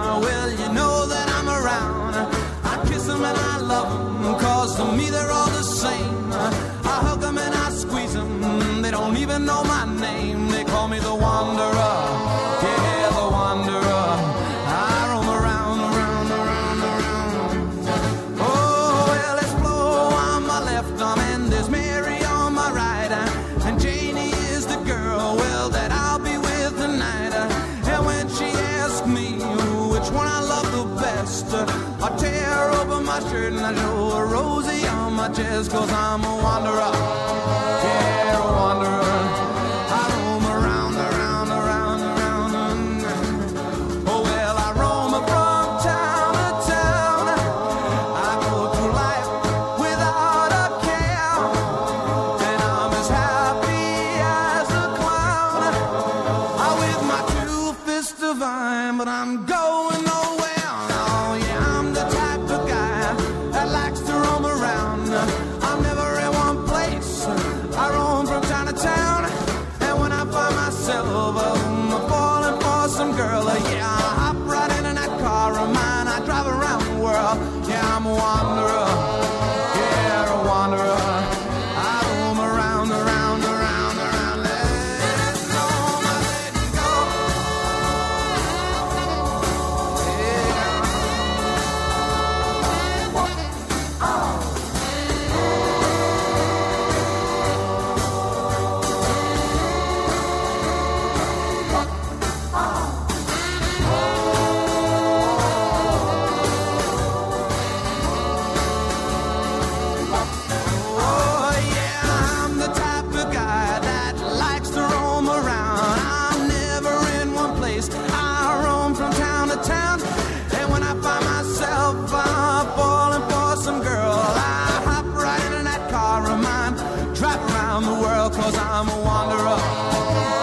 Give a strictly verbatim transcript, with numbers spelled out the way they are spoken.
well, you know that I'm around. I kiss them and I love them, cause to me they're all the same. I hug them and I squeeze them, they don't even know my name. They call me the Wanderer, yeah, the Wanderer. I roam around, around, around, around. Oh, well, there's Flo on my left arm and there's Mary on my right. And Janie is the girl, well, that I'll be with tonight. And when she asks me which one I love the best, I tear open my shirt and I show a Rosie on my chest, cause I'm a wanderer, yeah, a wanderer. I roam around, around, around, around. Oh, well, I roam from town to town. I go through life without a care, and I'm as happy as a clown. I with my two fists divine, but I'm going nowhere. Oh, yeah, I'm the type of guy that likes to roam around. I'm never in one place, I roam from town to town. And when I find myself um, falling for some girl, uh, yeah, I hop right into that car of mine. I drive around the world, yeah, I'm a wanderer, yeah, a wanderer. I roam around, around, around, around. Let it go, let it go. Oh, yeah, I'm the type of guy that likes to roam around. I'm never in one place, I roam from town to town. And when I find myself uh, falling for some girl, I hop right into that car of mine, drive around the world, cause I'm a wanderer,